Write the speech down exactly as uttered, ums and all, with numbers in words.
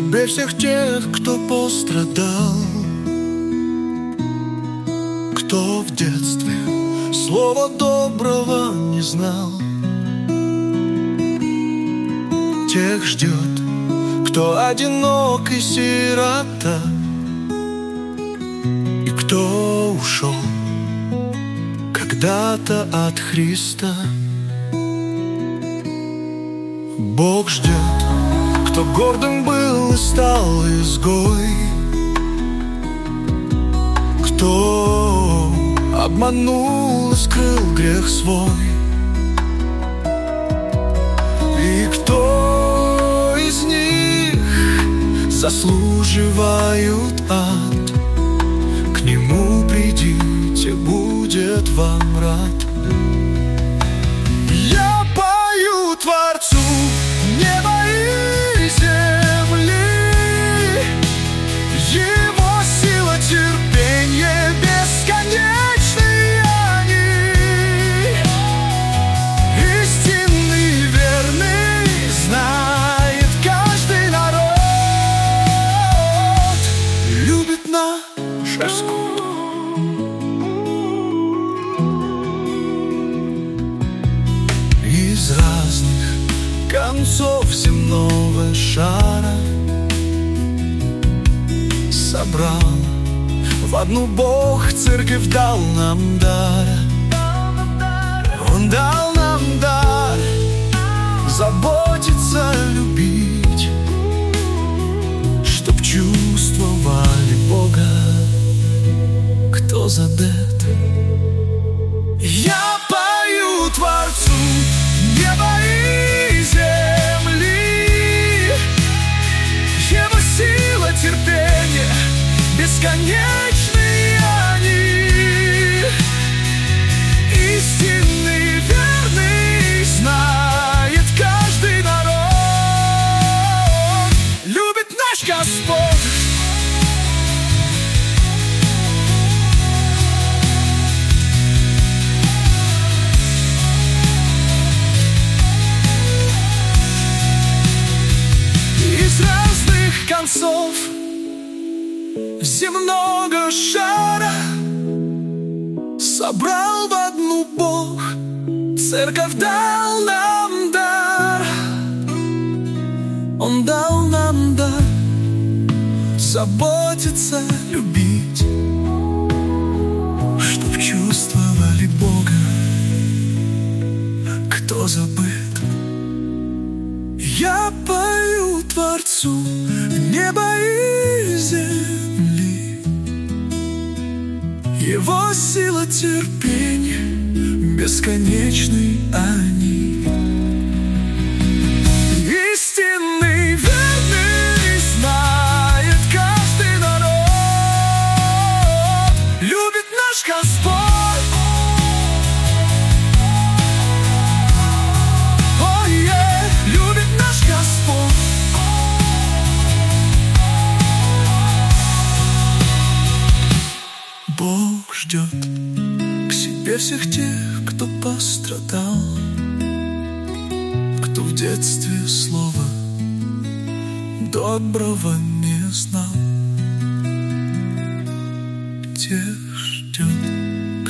себе всех тех, кто пострадал, кто в детстве слова доброго не знал. Тех ждет, кто одинок и сирота, и кто ушел когда-то от Христа. Бог ждет, кто гордым был и стал изгой, кто обманул и скрыл грех свой, и кто из них заслуживают ад. К нему придите, будет вам рад. Я пою Творцу неба и земли, Его сила, терпенье бесконечны они. Истинный, верный знает каждый народ, любит наш скот. Из разных концов земного шара собрал в одну Бог церковь, дал нам дар. Он дал нам дар заботиться, любить, чтоб чувствовали Бога, кто задет. Я пою Творцу неба и земли, Его сила, терпенье бесконечны они. Истинный, верный знает каждый народ, любит наш Господь. Из разных концов земного шара собрал в одну Бог церковь, дал нам дар. Он дал нам дар заботиться, любить, чтоб чувствовали Бога, кто забыт. Я пою Творцу неба и земли, Его сила, терпенье бесконечны они. Истинный, верный знает каждый народ, любит наш Господь. Бог ждет к себе всех тех, кто пострадал, кто в детстве слова доброго не знал. Тех,